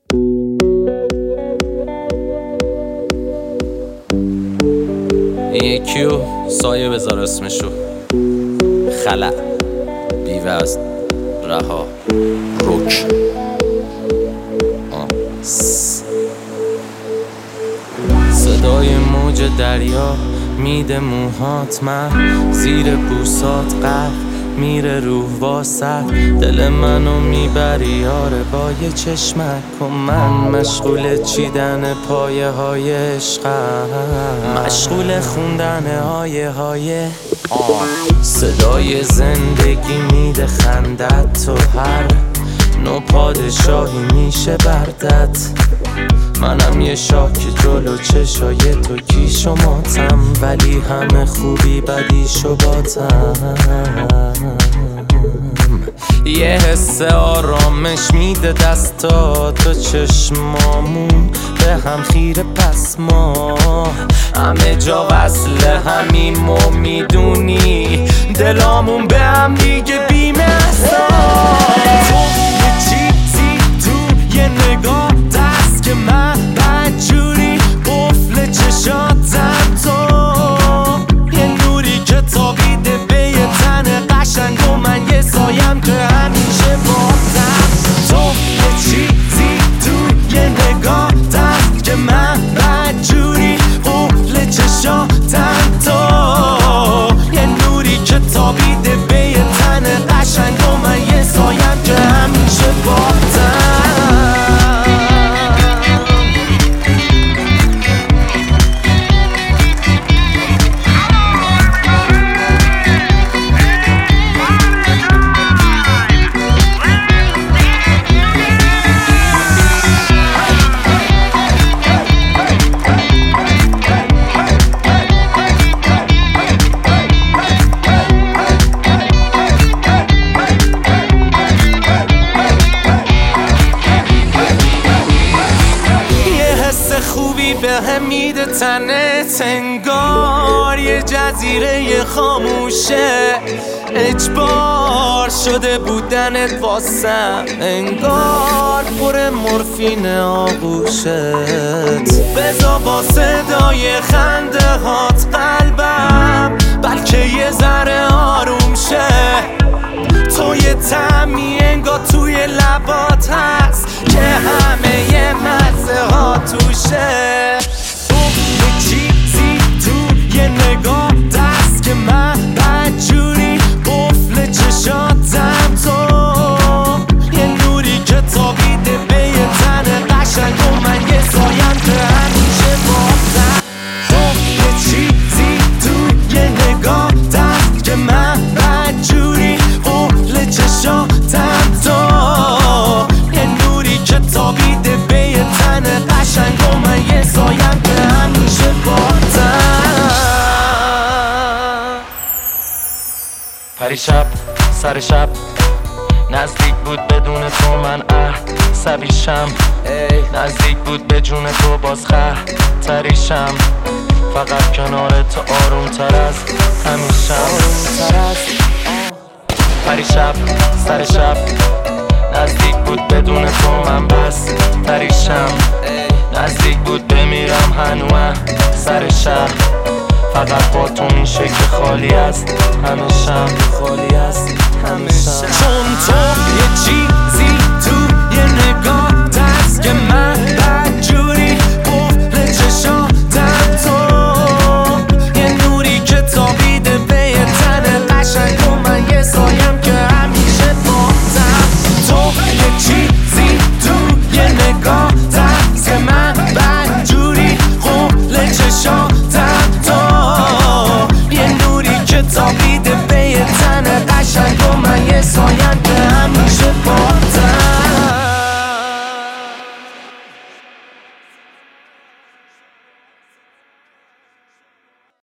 این یکیو سایه بذار اسمشو خلع بی‌وزن رها رک صدای موج دریا میده موهات من زیر بوسات غرق میره روح واسط دل منو میبری یاره با یه چشمک و من مشغول چیدن پایه های عشقم مشغول خوندن های صدای زندگی میده خندت تو هر نو پادشاهی میشه بردت منم یه شاه که جلو چشای تو کیش و ماتم ولی همه خوبی بدیش و باتم یه حس آرامش میده دستا تو چشمامون به هم خیره پس ما همه جا وصل همیم و میدونی دلامون به هم دیگه بی‌محصا تو یه چیزی تو یه نگاه دست که من بدجوری قفل چشاتم تو یه نوری که تابیده به یه تن قشنگ و من یه سایم که همیشه باتم تو یه چیزی تو یه نگاه دست که من بدجوری قفل چشاتم تو یه نوری که تابیده به یه تن قشنگ و من یه سایم که همیشه باتم خوبی به هم میده تنت انگار یه جزیره خاموشه اجبار شده بودنت واسم انگار پر مورفین آغوشت بذار با صدای خنده هات قلبم بلکه یه ذره آروم شه تو یه طعمی انگار توی لبات هست که همه یه مزه ها توشه تو یه چیزی تو یه نگاه دست که من بدجوری قفل چشاتم تو یه نوری که تابیده به یه تن قشنگ و من یه سایم که همیشه باتم تو یه چیزی تو یه نگاه دست که من بدجوری قفل چشاتم تو یه نوری که تابیده به یه تن قشنگ و من یه سایم که همیشه باتم پریشب سر شب نزدیک بود بدون تو من عصبیشم نزدیک بود به جون تو باز خطریشم فقط کنار تو آروم تر از همیشم پریشب سر شب نزدیک بود بدون تو من بس پریشم نزدیک بود بمیرم هنوز سر شهر فقط با تو میشه که خالی است همیشم خالی است همیشم چون تو یه چی